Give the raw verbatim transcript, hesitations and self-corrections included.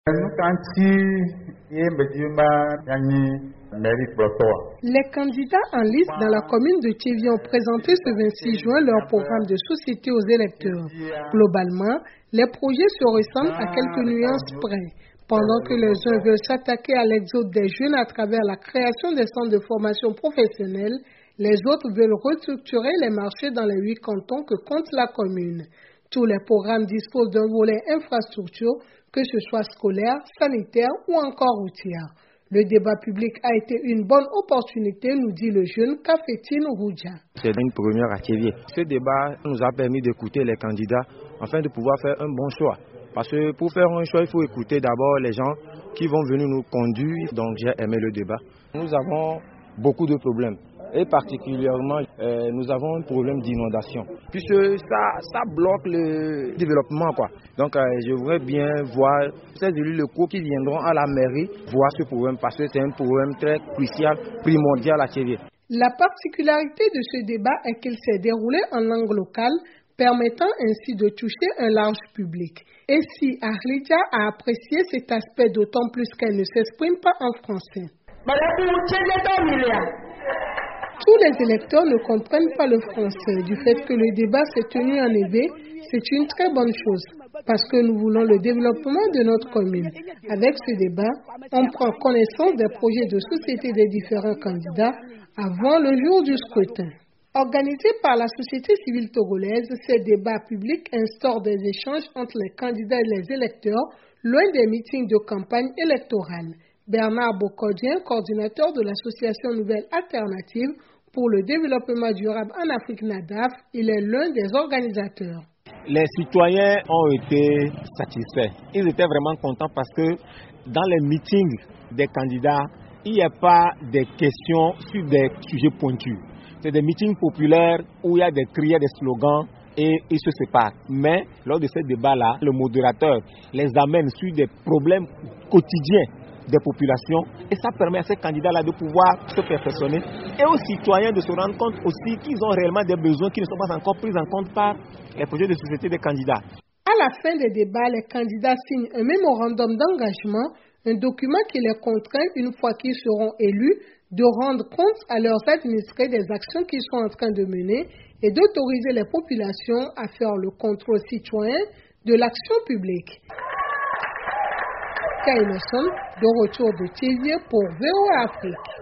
Les candidats en liste dans la commune de Tchévi ont présenté ce vingt-six juin leur programme de société aux électeurs. Globalement, les projets se ressemblent à quelques nuances près. Pendant que les uns veulent s'attaquer à l'exode des jeunes à travers la création des centres de formation professionnelle, les autres veulent restructurer les marchés dans les huit cantons que compte la commune. Tous les programmes disposent d'un volet infrastructure, que ce soit scolaire, sanitaire ou encore routière. Le débat public a été une bonne opportunité, nous dit le jeune Kafetine Roudia. C'est une première à Tchévi. Ce débat nous a permis d'écouter les candidats afin de pouvoir faire un bon choix. Parce que pour faire un choix, il faut écouter d'abord les gens qui vont venir nous conduire. Donc j'ai aimé le débat. Nous avons beaucoup de problèmes. Et particulièrement, euh, nous avons un problème d'inondation. Puisque ça, ça bloque le développement, quoi. Donc euh, je voudrais bien voir ces élus locaux qui viendront à la mairie voir ce problème. Parce que c'est un problème très crucial, primordial à Tchévi. La particularité de ce débat est qu'il s'est déroulé en langue locale, permettant ainsi de toucher un large public. Et si Arlidia a apprécié cet aspect d'autant plus qu'elle ne s'exprime pas en français. Tous les électeurs ne comprennent pas le français. Du fait que le débat s'est tenu en Hébé, c'est une très bonne chose, parce que nous voulons le développement de notre commune. Avec ce débat, on prend connaissance des projets de société des différents candidats avant le jour du scrutin. Organisé par la société civile togolaise, ces débats publics instaurent des échanges entre les candidats et les électeurs, loin des meetings de campagne électorale. Bernard Bokodien, coordinateur de l'association Nouvelle Alternative pour le développement durable en Afrique NADAF, il est l'un des organisateurs. Les citoyens ont été satisfaits. Ils étaient vraiment contents parce que dans les meetings des candidats, il n'y a pas des questions sur des sujets pointus. C'est des meetings populaires où il y a des cris, des slogans et ils se séparent. Mais lors de ces débats-là, le modérateur les amène sur des problèmes quotidiens des populations et ça permet à ces candidats-là de pouvoir se perfectionner et aux citoyens de se rendre compte aussi qu'ils ont réellement des besoins qui ne sont pas encore pris en compte par les projets de société des candidats. À la fin des débats, les candidats signent un mémorandum d'engagement, un document qui les contraint, une fois qu'ils seront élus, de rendre compte à leurs administrés des actions qu'ils sont en train de mener et d'autoriser les populations à faire le contrôle citoyen de l'action publique. Kaïnosson, de retour de Tchévi pour V O A Afrique.